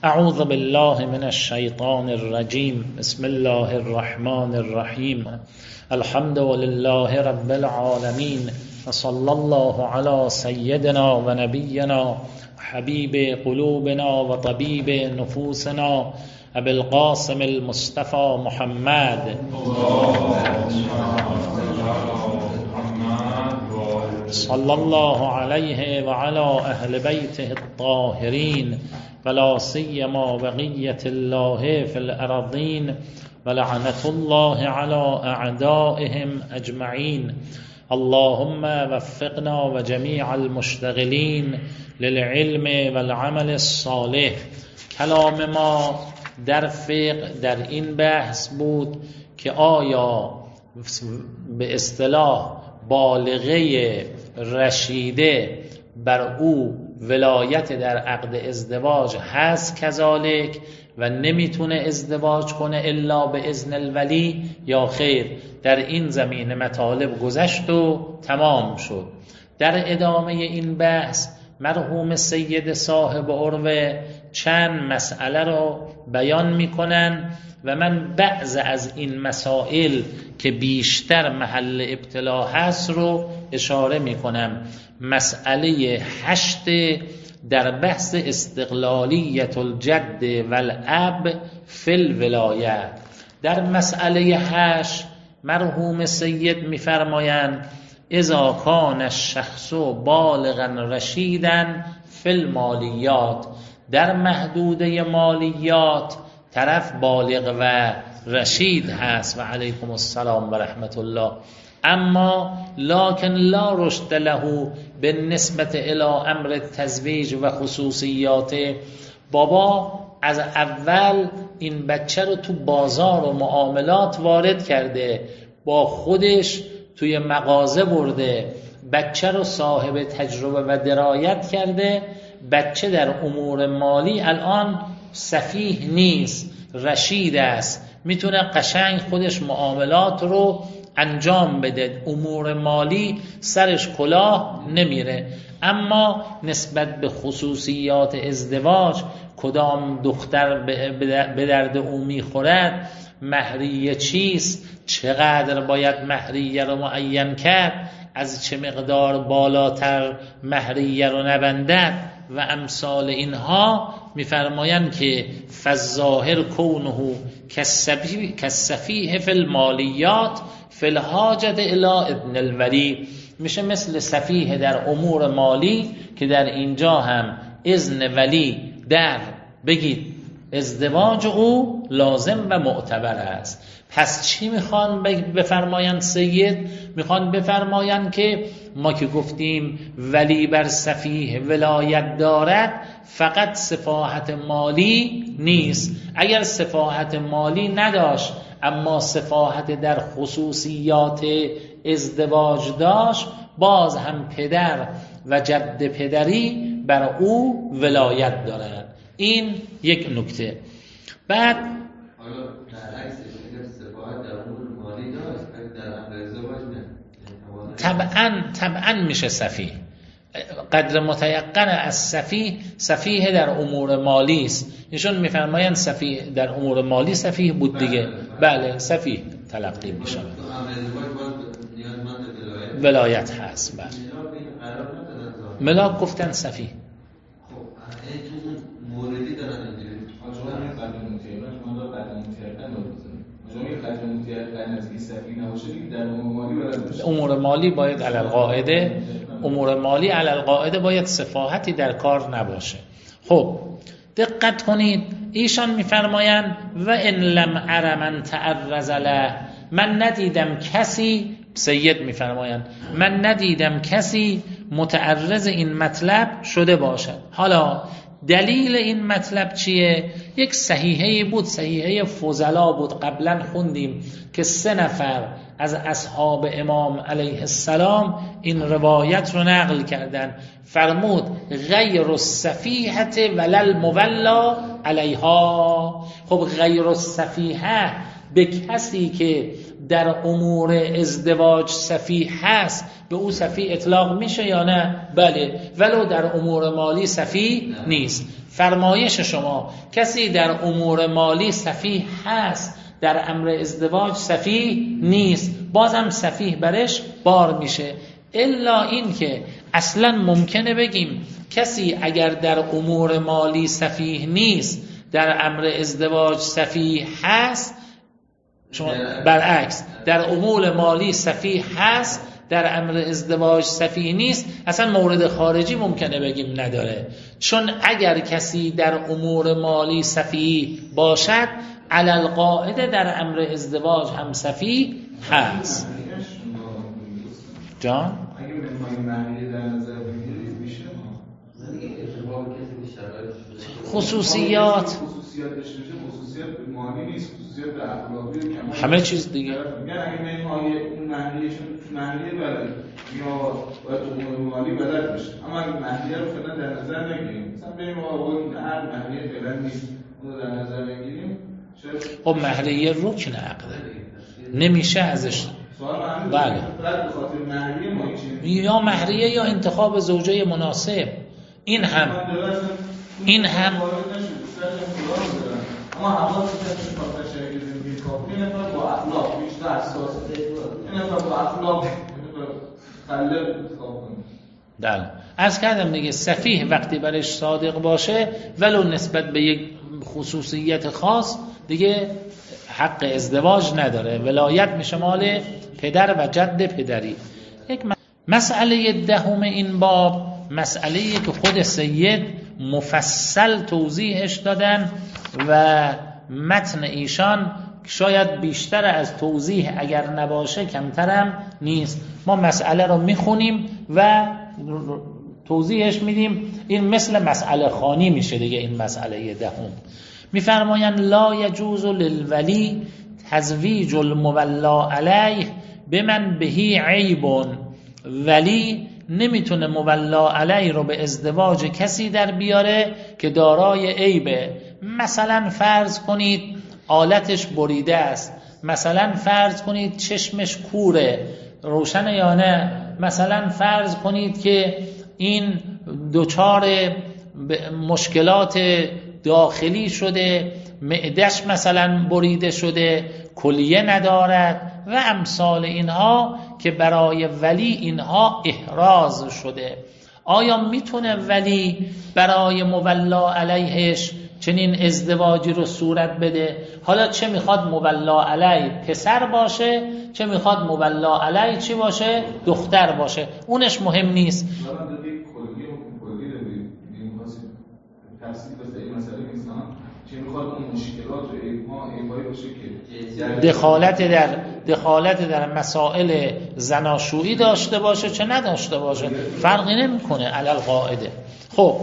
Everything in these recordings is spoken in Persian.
اعوذ بالله من الشیطان الرجیم. بسم الله الرحمن الرحیم. الحمد لله رب العالمین و صلی الله علی سیدنا و نبینا حبیب قلوبنا و طبیب نفوسنا ابی القاسم المصطفى محمد صلی الله علیه و علی اهل بیته الطاهرین ولا سیما بقیة الله فی الارضین ولعنة الله على اعدائهم اجمعین. اللهم وفقنا و جمیع المشتغلین للعلم والعمل الصالح. کلام ما در فقه در این بحث بود که آیا به اصطلاح بالغه رشیده بر او ولایت در عقد ازدواج هست کذالک و نمیتونه ازدواج کنه الا به اذن الولی یا خیر. در این زمینه مطالب گذشت و تمام شد. در ادامه این بحث مرحوم سید صاحب عروه چند مسئله رو بیان میکنن و من بعض از این مسائل که بیشتر محل ابتلا هست رو اشاره میکنم. مسئله 8 در بحث استقلالیت الجد والاب فی الولایه. در مسئله 8 مرحوم سید میفرمایند اذا کان الشخص بالغا رشیدا فی المالیات. در محدوده مالیات طرف بالغ و رشید هست و علیکم السلام و رحمت الله، اما لکن لا رشد له به نسبت الی امر تزویج و خصوصیات. بابا از اول این بچه رو تو بازار و معاملات وارد کرده، با خودش توی مغازه برده، بچه رو صاحب تجربه و درایت کرده. بچه در امور مالی الان سفیه نیست، رشید است، میتونه قشنگ خودش معاملات رو انجام بده، امور مالی سرش کلاه نمیره. اما نسبت به خصوصیات ازدواج، کدام دختر به درد او میخورد، مهریه چیست، چقدر باید مهریه رو معین کرد، از چه مقدار بالاتر مهریه رو نبندد و امثال اینها، میفرمایند که فالظاهر کونه کالسفیه فی المالیات فی الحاجت الی اذن الولی. میشه مثل سفیه در امور مالی که در اینجا هم اذن ولی در بگید ازدواج او لازم و معتبر است. پس چی میخوان بفرمایند سید؟ میخوان بفرمایند که ما که گفتیم ولی بر سفیه ولایت دارد، فقط سفاحت مالی نیست. اگر سفاحت مالی نداشت اما سفاحت در خصوصیات ازدواج داشت، باز هم پدر و جد پدری بر او ولایت دارد. این یک نکته. بعد طبعا میشه سفیه. قدر متیقن از سفیه در امور مالی است. ایشون میفرمایند سفیه در امور مالی سفیه بود دیگه. بله سفیه تلقی میشه. ولایت هست. بله ملاک گفتن سفیه. موردی دارن اینجوری امور مالی باید علی القاعده، امور مالی علی القاعده باید سفاحتی در کار نباشه. خب دقت کنید، ایشان میفرمایند و ان لم ار من تعرض له، من ندیدم کسی، سید میفرمایند من ندیدم کسی متعرض این مطلب شده باشد. حالا دلیل این مطلب چیه؟ یک صحیحه بود، صحیحه فضلا بود، قبلا خوندیم که 3 نفر از اصحاب امام علیه السلام این روایت رو نقل کردن. فرمود غیر السفیحه ولل مولا علیها. خب غیر السفیحه به کسی که در امور ازدواج سفیه هست به او سفیه اطلاق میشه یا نه؟ بله، ولو در امور مالی سفیه نیست. فرمایش شما کسی در امور مالی سفیه هست در امر ازدواج سفیه نیست، بازم سفیه برش بار میشه. الا این که اصلا ممکنه بگیم کسی اگر در امور مالی سفیه نیست در امر ازدواج سفیه هست، شما برعکس در امور مالی سفیه هست در امر ازدواج سفیه نیست، اصلا مورد خارجی ممکنه بگیم نداره. چون اگر کسی در امور مالی سفیه باشد علی القاعده در امر ازدواج هم سفیه هست. جان؟ اگه منهای معنی در نظر بگیرید میشه خصوصیات داشته باشه، خصوصیت مالی نیست، خصوصیت اخلاقی همه چیز دیگه. میگن اگه منهای اون معنیشون معنی بلد یا باید امور مالی بلد باشه، اما اگه معنی رو فعلا در نظر نگیریم، مثلا بریم آقا هر معنی فعلا نیست اون رو در نظر نگیریم، خب مهریه رکن عقده نمیشه ازش. بله، یا مهریه یا انتخاب زوجه مناسب. این هم اما حواس داشته باشه که زندگی کافی نفر با اخلاق بیشتر حساسه، این نفر با اخلاق خلل انتخاب کنه. بله، از کردم دیگه سفیه وقتی برش صادق باشه ولو نسبت به یک خصوصیت خاص دیگه حق ازدواج نداره، ولایت میشه مال پدر و جد پدری. یک مسئله دهم این باب مسئله‌ای که خود سید مفصل توضیحش دادن و متن ایشان شاید بیشتر از توضیح اگر نباشه کمترم نیست. ما مسئله رو میخونیم و توضیحش میدیم. این مثل مسئله خوانی میشه دیگه. این مسئله دهم میفرمایند لا یجوز للولی تزویج المولا علیه بمن بهی عیب. ولی نمیتونه مولا علیه رو به ازدواج کسی در بیاره که دارای عیبه. مثلا فرض کنید آلتش بریده است، مثلا فرض کنید چشمش کوره، روشن یا نه، مثلا فرض کنید که این دچار مشکلات داخلی شده، معدش مثلا بریده شده، کلیه ندارد و امثال اینها که برای ولی اینها احراز شده. آیا میتونه ولی برای مولا علیهش چنین ازدواجی رو صورت بده؟ حالا چه میخواد مولا علیه پسر باشه، چه میخواد مولا علیه چی باشه؟ دختر باشه، اونش مهم نیست. دخالت در مسائل زناشویی داشته باشه چه نداشته باشه فرقی نمیکنه علی القاعده. خب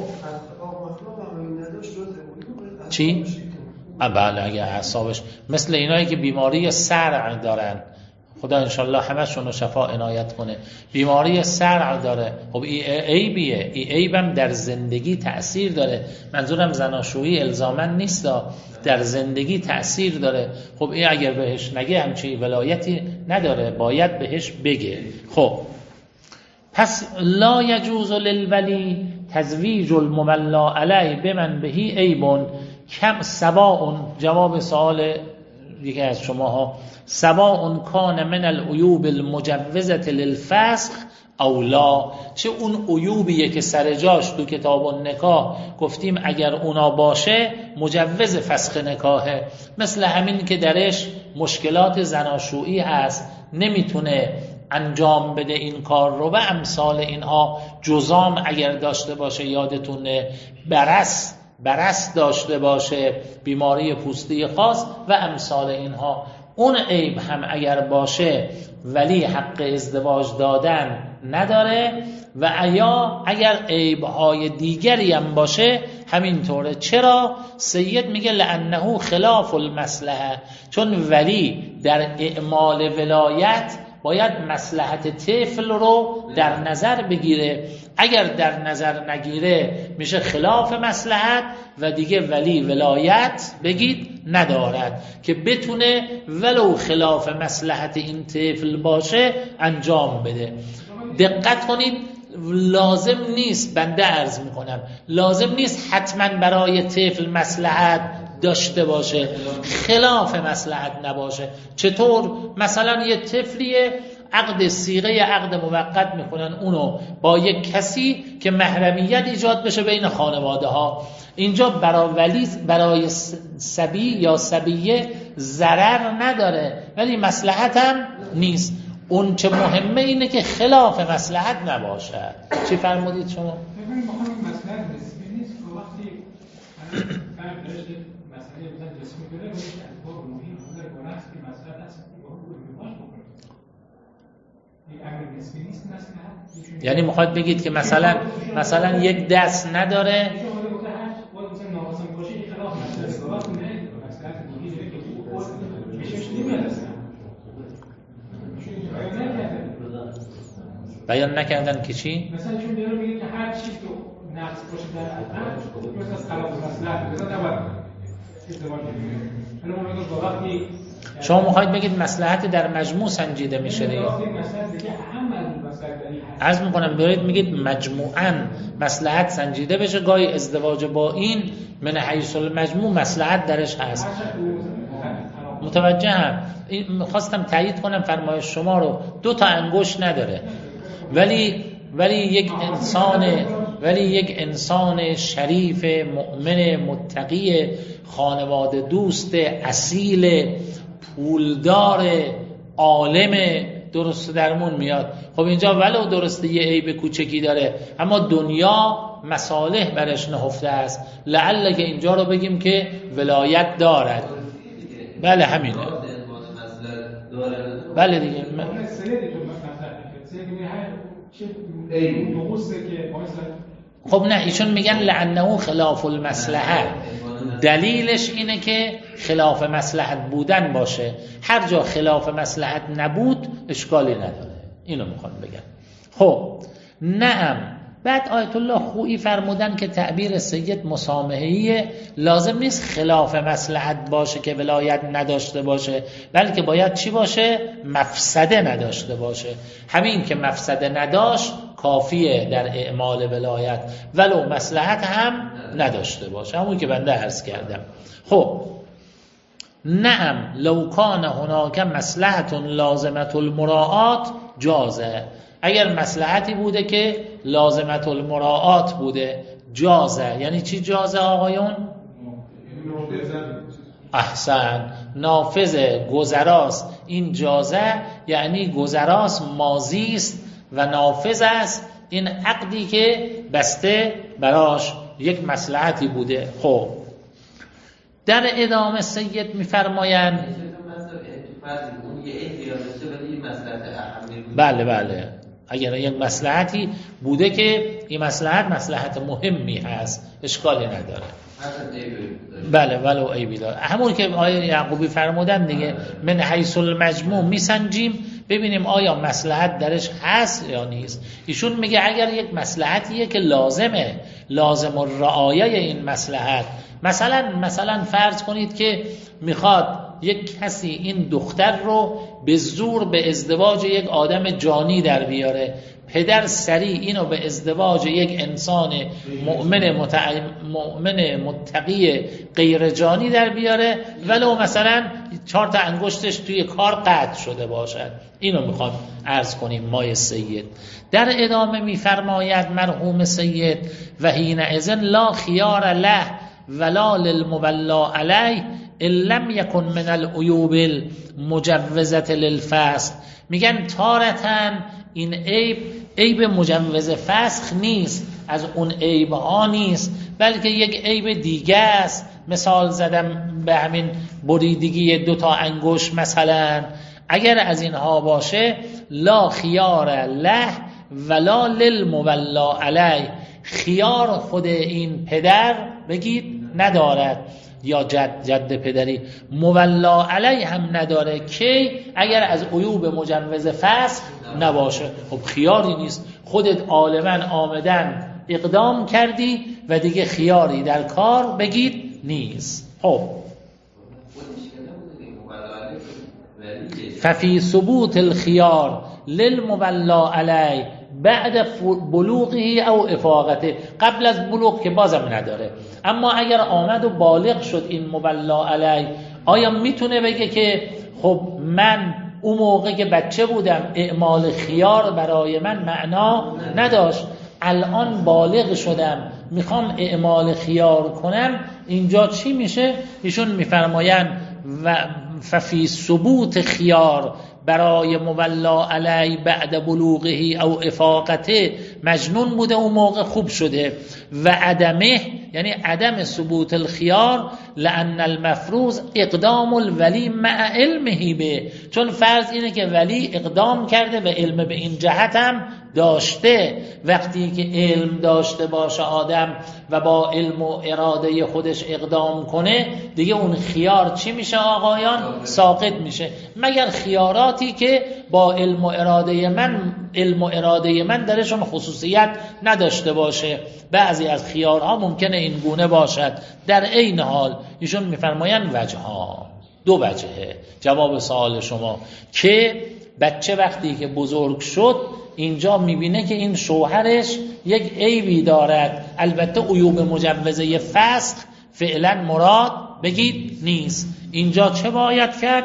چی؟ بله، اگه اعصابش مثل اینایی که بیماری صرع دارن، خدا انشالله همشون رو شفا عنایت کنه، بیماری صرع داره، خب این عیبیه، این عیبم در زندگی تأثیر داره. منظورم زناشویی الزاماً نیست، در زندگی تأثیر داره. خب این اگر بهش نگه همچین ولایتی نداره، باید بهش بگه. خب پس لا یجوز للولی تزویج المولا علی بمن بهی عیب کم سواء. جواب سوال یکی از شماها، سواء کان من العیوب المجوزه للفسخ او لا. چه اون عیوبیه که سر جاش تو کتاب النکاح گفتیم اگر اونا باشه مجوز فسخ نکاحه، مثل همین که درش مشکلات زناشویی هست نمیتونه انجام بده این کار رو و امثال اینها. جزام اگر داشته باشه، یادتونه برس داشته باشه، بیماری پوستی خاص و امثال اینها، اون عیب هم اگر باشه ولی حق ازدواج دادن نداره. و اگر عیب‌های دیگری هم باشه همینطوره. چرا؟ سید میگه لانه خلاف المصلحه، چون ولی در اعمال ولایت باید مصلحت طفل رو در نظر بگیره. اگر در نظر نگیره میشه خلاف مصلحت و دیگه ولی ولایت بگید ندارد که بتونه ولو خلاف مصلحت این طفل باشه انجام بده. دقت کنید، لازم نیست، بنده عرض میکنم لازم نیست حتما برای طفل مصلحت داشته باشه، خلاف مصلحت نباشه. چطور؟ مثلا یه طفلیه عقد صیغه عقد موقت میکنن اونو با یک کسی که محرمیت ایجاد بشه بین خانواده ها. اینجا برای صبی یا صبیه ضرر نداره ولی مصلحت هم نیست. اون چه مهمه اینه که خلاف مصلحت نباشه. چی فرمودید شما؟ ببینید بخوام مصلحت نسبی نیست که وقتی فرق داشته مسئله مثلا جسمی داره و یک اتفاق مهم داره برعکس که مصلحت هست که با اون ارتباط بکنه. این امر نسبی نیست مصلحت. یعنی میخواد بگید که مثلا یک دست نداره بیان نکردن که چی؟ مثلا چون داره میگه که هر چیز که نقص باشه در عقل مثلا از خلاف مصلحت مثلا نباید ازدواج کنه. حالا ما میگیم وقتی شما میخواید بگید مصلحت در مجموع سنجیده میشه دیگه. عرض میکنم دارید میگید مجموعاً مصلحت سنجیده بشه، گاهی ازدواج با این من حیث المجموع مصلحت درش هست. متوجهم. خواستم تایید کنم فرمایش شما رو. 2 تا انگشت نداره ولی یک انسان شریف مؤمن متقی خانواده دوست اصیل پولدار عالم درست درمون میاد. خب اینجا ولو درسته یه عیب کوچکی داره اما دنیا مصالح برش نهفته است، لعل که اینجا رو بگیم که ولایت دارد. بله همینه. بله دیگه خب نه، ایشون میگن لعنه خلاف المصلحه. دلیلش اینه که خلاف مصلحت بودن باشه. هر جا خلاف مصلحت نبود اشکالی نداره. اینو میخوان بگن. خب نعم. بعد آیت الله خویی فرمودن که تعبیر سید مسامحه‌ایه، لازم نیست خلاف مصلحت باشه که ولایت نداشته باشه، بلکه باید چی باشه؟ مفسده نداشته باشه. همین که مفسده نداشت کافیه در اعمال ولایت، ولو مصلحت هم نداشته باشه، همون که بنده عرض کردم. خب نعم لو کان هناک مصلحت لازمه المراعات جازه. اگر مصلحتی بوده که لازمه المراعات بوده جازه. یعنی چی جازه آقایون؟ احسن، نافذ، گذراست. این جازه یعنی گذراست، ماضی است و نافذ است. این عقدی که بسته براش یک مصلحتی بوده. خب در ادامه سید میفرمایند بله اگر یک مصلحتی بوده که این مصلحت مهمی هست اشکالی نداره. بله ولو عیبی داره. همون که آیه یعقوبی فرمودن دیگه، من حیث المجموع میسنجیم ببینیم آیا مصلحت درش هست یا نیست. ایشون میگه اگر یک مصلحتیه که لازم الرعایه این مصلحت، مثلا فرض کنید که میخواد یک کسی این دختر رو به زور به ازدواج یک آدم جانی در بیاره، پدر سریع اینو به ازدواج یک انسان مؤمن متقی غیر جانی در بیاره، ولو مثلا 4 تا انگشتش توی کار قطع شده باشد. اینو میخوام عرض کنیم مای سید. در ادامه میفرماید مرحوم سید و حینئذ لا خیار له ولا للمولا علیه ان لم یکن من العیوب المجوزه للفسخ. میگن تارتاً این عیب مجوز فسخ نیست، از اون عیب ها نیست، بلکه یک عیب دیگه است. مثال زدم به همین بریدگی 2 تا انگشت مثلا. اگر از اینها باشه لا خیار له ولا للمولا علیه، خیار خود این پدر بگید ندارد یا جد پدری، مولا علیه هم نداره که اگر از عیوب مجوز فسخ نباشه. خب خیاری نیست، خودت عالماً آمدن اقدام کردی و دیگه خیاری در کار بگید نیست. خب ففی ثبوت الخیار للمولا علی بعد بلوغه او افاقته، قبل از بلوغ که بازم نداره. اما اگر آمد و بالغ شد این مولا علی، آیا میتونه بگه که خب من اون موقع که بچه بودم اعمال خیار برای من معنا نداشت، الان بالغ شدم میخوام اعمال خیار کنم، اینجا چی میشه؟ ایشون میفرمایند و ففی ثبوت خیار برای مولا علی بعد بلوغه او افاقته، مجنون بوده اون موقع خوب شده، و عدمه یعنی عدم ثبوت الخیار لأن المفروض اقدام الولی مع علمه به، چون فرض اینه که ولی اقدام کرده و علم به این جهت هم داشته. وقتی که علم داشته باشه آدم و با علم و اراده خودش اقدام کنه، دیگه اون خیار چی میشه آقایان؟ ساقط میشه، مگر خیاراتی که با علم و اراده من درشون خصوصیت نداشته باشه. بعضی از خیارها ممکنه این گونه باشد. در این حال ایشون میفرمایند وجه‌ها، دو وجهه جواب سوال شما، که بچه وقتی که بزرگ شد اینجا میبینه که این شوهرش یک عیبی دارد، البته عیوب مجوزه فسخ فعلا مراد بگید نیست. اینجا چه باید کرد؟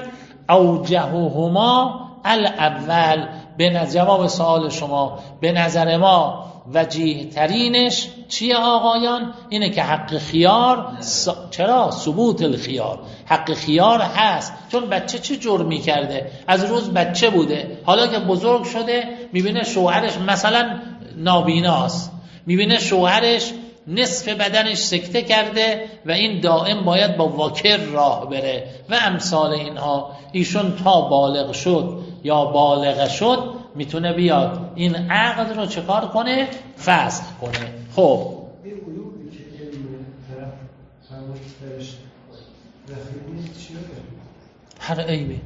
اوجههما الاول، به جواب سوال شما به نظر ما وجیه ترینش چیه آقایان؟ اینه که حق خیار چرا؟ ثبوت الخیار، حق خیار هست، چون بچه چه جرمی کرده؟ از روز بچه بوده، حالا که بزرگ شده میبینه شوهرش مثلا نابیناست، میبینه شوهرش نصف بدنش سکته کرده و این دائم باید با واکر راه بره و امثال اینها. ایشون تا بالغ شد یا بالغ شد میتونه بیاد این عقد رو چکار کنه؟ فسخ کنه. خب این عیوبی که علم طرف فرمایش دخیل نیست چیه؟ هر عیبی،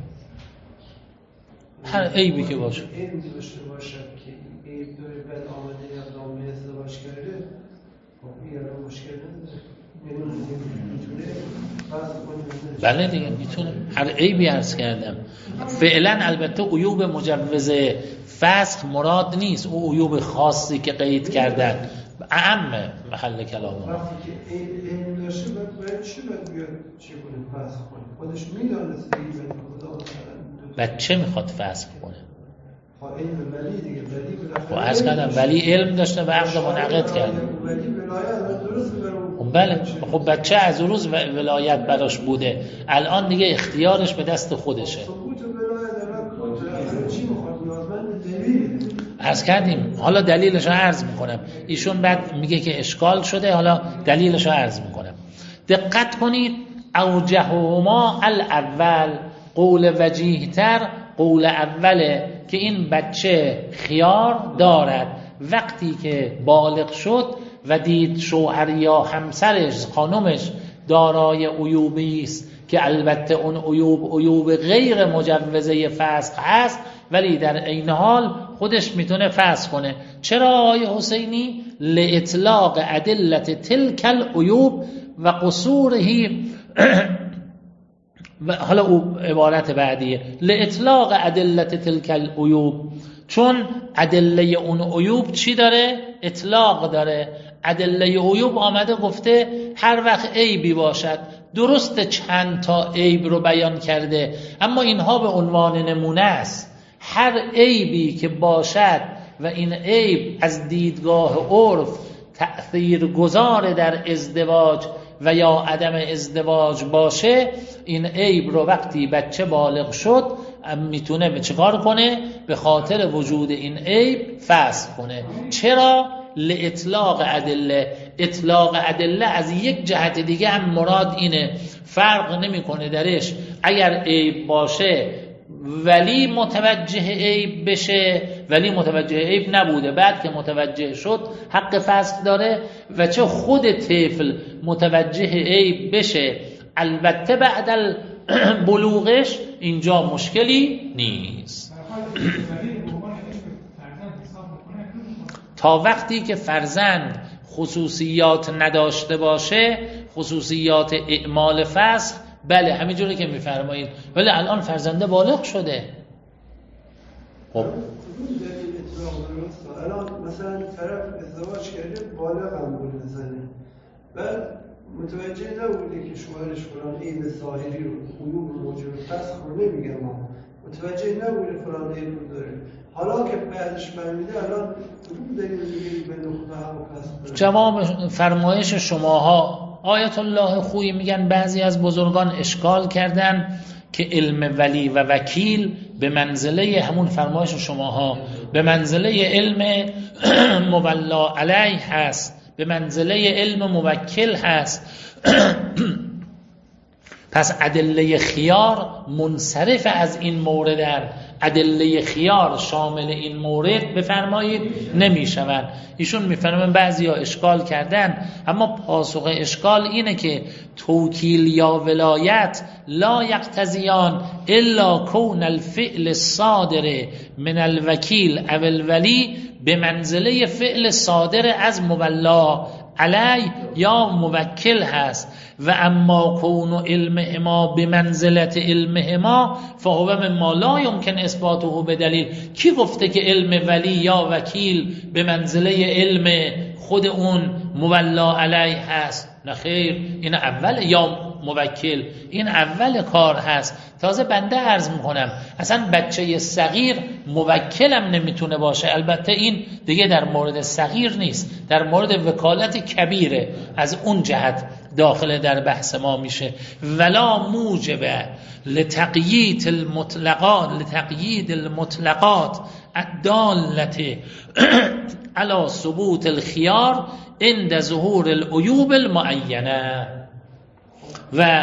هر عیبی که باشه، علم داشته باشد که این عیب داره بعد آمده اقدام به ازدواج کرده، خب این الان مشکل نداره، میتونه فسخ کنه. بله دیگه میتونه، هر عیبی عرض کردم. فعلا البته عیوب مجوز فسخ مراد نیست، او عیوب خاصی که قید کردن اعم محل کلام. وقتی که علم داشته باید چی باید بیاد چی کنه؟ فسخ کنه. خودش میدانست این خدا مثلا بچه میخواد فسخ کنه. علم ولی دیگه ولی خب عرض کردم ولی علم داشته و عقد منعقد کرده. ولی ولایت درست برام. بله خب بچه از روز ولایت براش بوده، الان دیگه اختیارش به دست خودشه. عرض کردیم، حالا دلیلش رو عرض میکنم. ایشون بعد میگه که اشکال شده، حالا دلیلش رو عرض میکنم. دقت کنید، اوجههما الاول، قول وجیه تر قول اوله که این بچه خیار دارد. وقتی که بالغ شد و دید شوهر یا همسرش خانمش دارای عیوبی است که البته اون عیوب غیر مجوزه فسخ هست، ولی در این حال خودش میتونه فسخ کنه. چرا آقای حسینی؟ لاطلاق ادلت تلک العیوب و قصوره و حالا او عبارت بعدیه، لاطلاق ادلت تلک العیوب، چون ادله اون عیوب چی داره؟ اطلاق داره. ادله عیوب آمده گفته هر وقت عیبی باشد، درست چند تا عیب رو بیان کرده، اما اینها به عنوان نمونه است. هر عیبی که باشد و این عیب از دیدگاه عرف تأثیر گذار در ازدواج و یا عدم ازدواج باشه، این عیب رو وقتی بچه بالغ شد میتونه به چکار کنه؟ به خاطر وجود این عیب فسخ کنه. چرا؟ لاطلاق ادله. اطلاق ادله از یک جهت دیگه هم مراد اینه، فرق نمیکنه درش اگر عیب باشه ولی متوجه عیب بشه، ولی متوجه عیب نبوده بعد که متوجه شد حق فسخ داره، و چه خود طفل متوجه عیب بشه البته بعد بلوغش اینجا مشکلی نیست. تا وقتی که فرزند خصوصیات نداشته باشه، خصوصیات اعمال فسخ بله همینجوری که میفرمایید، ولی الان فرزنده بالغ شده. خب الان مثلا طرف ازدواج کرده بالغ هم بود زنه، بعد متوجه نبوده که شوهرش فلان عیب ظاهری رو عیوب موجب فسخ رو نمیگه، ما متوجه نبوده فلان عیب رو داره، حالا که بعدش فهمیده الان کدوم دلیل دیگری به نقطه هم فسخ داره؟ جواب فرمایش شماها آیت الله خویی میگن بعضی از بزرگان اشکال کردن که علم ولی و وکیل به منزله همون فرمایش شماها به منزله علم مولا علیه هست، به منزله علم موکل هست. پس ادله خیار منصرف از این موردن، ادله خیار شامل این مورد بفرمایید نمیشوند. ایشون میفرمایند بعضیا اشکال کردن، اما پاسخ اشکال اینه که توکیل یا ولایت لا یقتضیان الا کون الفعل الصادر من الوکیل او الولی به منزله فعل صادر از مولا علی یا موکل هست، و اما کون علمهما به منزلت علمهما فهو مما لا یمکن اثباته به دلیل. کی گفته که علم ولی یا وکیل به منزله علم خود اون مولا علی هست؟ نه خیر، این اول یا موکل، این اول کار هست. تازه بنده عرض میکنم اصلا بچه صغیر موکلم نمیتونه باشه، البته این دیگه در مورد صغیر نیست، در مورد وکالت کبیره، از اون جهت داخل در بحث ما میشه. ولا موجب لتقیید المطلقات الدالة على ثبوت الخيار عند ظهور العیوب المعینه. و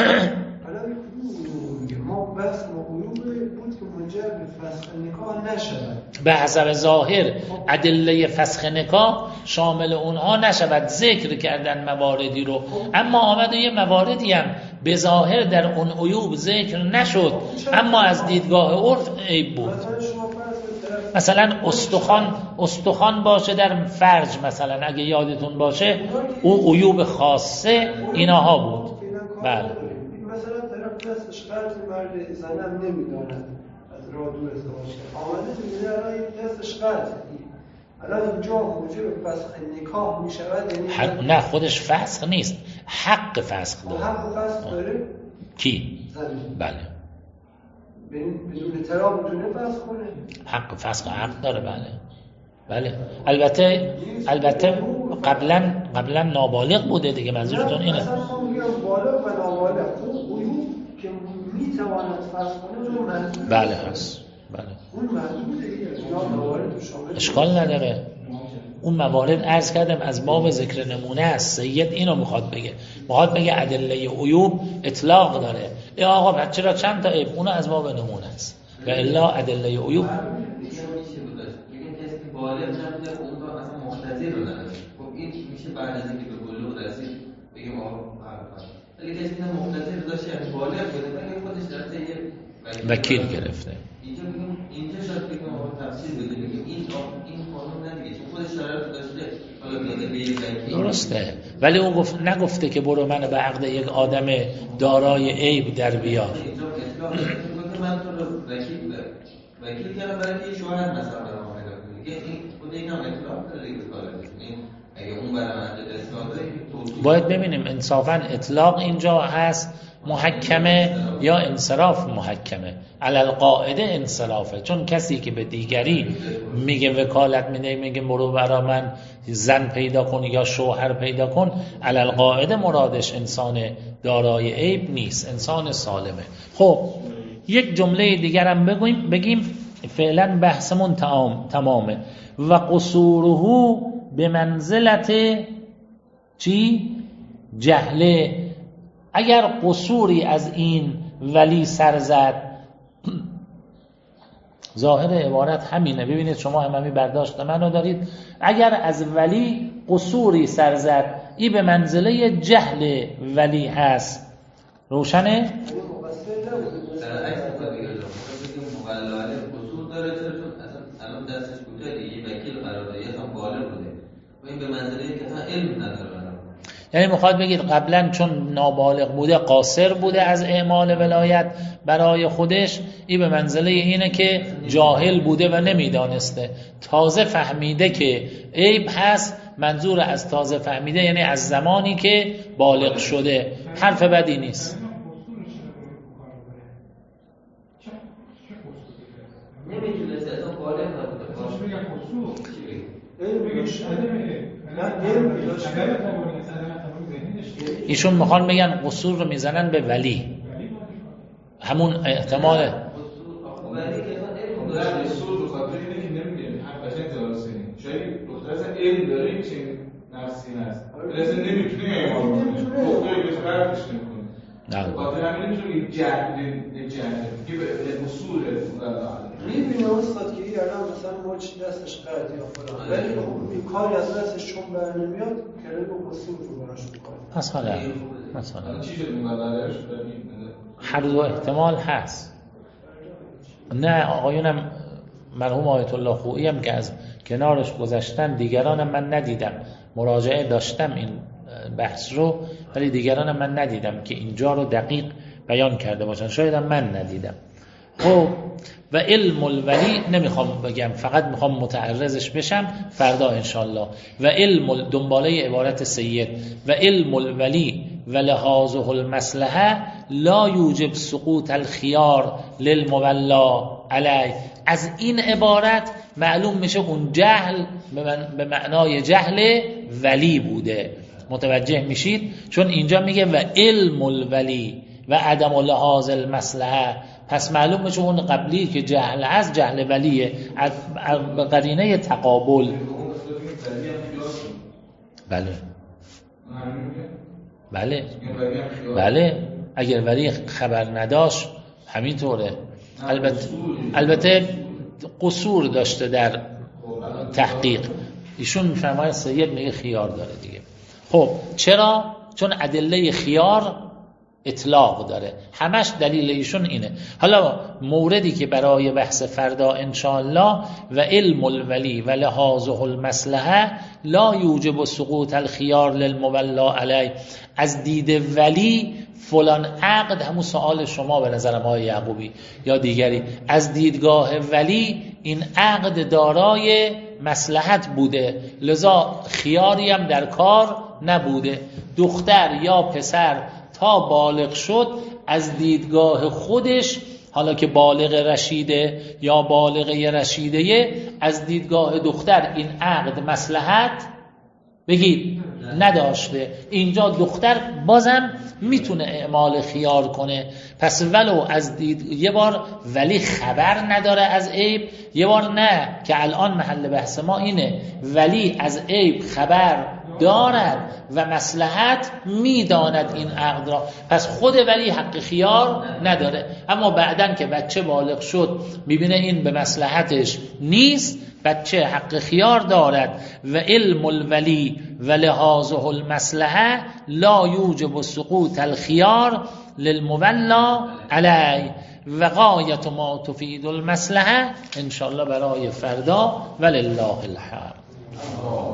ما بس عیوب بود که منجر به فسخ نکاح نشود، به حسب ظاهر ادله فسخ نکاح شامل اونها نشود. ذکر کردن مواردی رو، اما آمد یه مواردی هم به ظاهر در اون عیوب ذکر نشد اما از دیدگاه عرف عیب بود. مثلا استخوان باشه در فرج، مثلا اگه یادتون باشه او عیوب خاصه اینها بود. بله مثلا طرف دستش قرض مرد زنم نمیداند از راه دور ازدواج کرد، آمده تو میده الان این دستش قرض، الان اینجا موجب فسخ نکاح میشود، یعنی نه خودش فسخ نیست، حق فسخ داره. حق فسخ داره کی؟ زن. بله بدون طلاق میتونه فسخ کنه، حق فسخ حق داره. بله البته قبلا نابالغ بوده دیگه، منظورتون اینه؟ اصلا ما میگم بالغ و نابالغ، اون عیوب که میتواند فسخ کنه اون منظور. بله هست، بله اون منظور دیگه یا موارد شامل اشکال نداره. اون موارد عرض کردم از باب ذکر نمونه است. سید اینو میخواد بگه ادله عیوب اطلاق داره. ای آقا پس چرا چند تا عیب؟ اونو از باب نمونه است و الا ادله عیوب بالغ نبوده اون رو اصلا مقتضی رو نداره. خب این میشه بعد از اینکه به بلوغ رسید بگیم آقا ولی کسی که مقتضی رو داشت یعنی بالغ بوده ولی خودش رفته یه وکیل گرفته. اینجا بگیم اینجا شاید بگیم آقا تفسیر بده بگیم این قانون ندیگه چون خودش شرایط داشته حالا میاده به یک وکیل. درسته، ولی اون نگفته که برو من به عقد یک آدم دارای عیب در بیار. اینجا اطلاق نمیگه من تو رو وکیل کردم برای اینکه شوهر مثلا باید ببینیم انصافاً اطلاق اینجا هست محکمه یا انصراف محکمه. علالقاعده انصرافه، چون کسی که به دیگری میگه وکالت میده، میگه برو برا من زن پیدا کن یا شوهر پیدا کن، علالقاعده مرادش انسان دارای عیب نیست، انسان سالمه. خب یک جمله دیگر هم بگیم فعلا بحثمون تمامه. و قصوره به منزلت چی؟ جهله. اگر قصوری از این ولی سرزد، ظاهر عبارت همینه، ببینید شما همین برداشت منو دارید، اگر از ولی قصوری سرزد این به منزله جهل ولی هست. روشنه؟ الان دستش کوتاهه، یه وکیل قراردادی هم بالغ بوده و این به منزله که تا علم نداره. یعنی میخواد بگید قبلا چون نابالغ بوده قاصر بوده از اعمال ولایت برای خودش، این به منزله اینه که جاهل بوده و نمیدانسته، تازه فهمیده که عیب هست. منظور از تازه فهمیده یعنی از زمانی که بالغ شده. حرف بدی نیست. نمیتونسته اصلا بالغ نبوده. باشه بگم قصور ایشون میخوان بگن قصور رو میزنن به ولی، همون احتمال ولی قصور به خاطر اینه که نمیدونیم هم قشنگ درسته. شاید دختر اصلا علم داره این چنین نفسی هست ولی اصلا نمیتونه اعمال کنه، دختری که فرقش نمیکنه. به خاطر همین نمیتونه جهل که به قصور میبینه استاد که این الان مثلا ماچی دستش قرد یا فلان، ولی خب این کاری از دستش چون بر نمیاد کلمه با قصور رو براش میکنه. مثلا چی شد مقدرش؟ هر دو احتمال هست. نه آقایونم مرحوم آیت الله خویی هم که از کنارش گذشتن، دیگرانم من ندیدم، مراجعه داشتم این بحث رو ولی دیگرانم من ندیدم که اینجا رو دقیق بیان کرده باشن، شایدم من ندیدم. خب و علم الولی نمیخوام بگم، فقط میخوام متعرضش بشم فردا انشالله. و علم دنباله عبارت سید و علم الولی و لحاظه المصلحه لا یوجب سقوط الخیار للمولا علیه. از این عبارت معلوم میشه اون جهل به معنای جهل ولی بوده. متوجه میشید؟ چون اینجا میگه و علم الولی و عدم لحاظ المصلحه، پس معلوم میشه اون قبلی که جهل از جهل ولیه به قرینه تقابل. بله اگر ولی خبر نداشت همینطوره. البته قصور داشته در تحقیق. ایشون میفرماید سید میگه خیار داره دیگه. خب چرا؟ چون ادله خیار اطلاق داره، همش دلیل ایشون اینه. حالا موردی که برای بحث فردا انشاءالله و علم الولی و لحاظه المصلحه لا یوجب سقوط الخیار للمولا علیه. از دید ولی فلان عقد، همون سوال شما به نظرم های یعقوبی یا دیگری، از دیدگاه ولی این عقد دارای مصلحت بوده لذا خیاری هم در کار نبوده. دختر یا پسر تا بالغ شد از دیدگاه خودش، حالا که بالغ رشیده یا بالغه رشیده، از دیدگاه دختر این عقد مصلحت بگید نداشته. اینجا دختر بازم میتونه اعمال خیار کنه. پس ولو از دید یه بار ولی خبر نداره از عیب، یه بار نه، که الان محل بحث ما اینه ولی از عیب خبر دارد و مصلحت میداند این عقد را، پس خود ولی حق خیار نداره. اما بعدن که بچه بالغ شد میبینه این به مصلحتش نیست، بچه حق خیار دارد. و علم الولی و لحاظه المصلحه لا یوجب سقوط الخیار للمولا علیه. و غایت ما تفید المصلحه انشاءالله برای فردا ولله الحمد.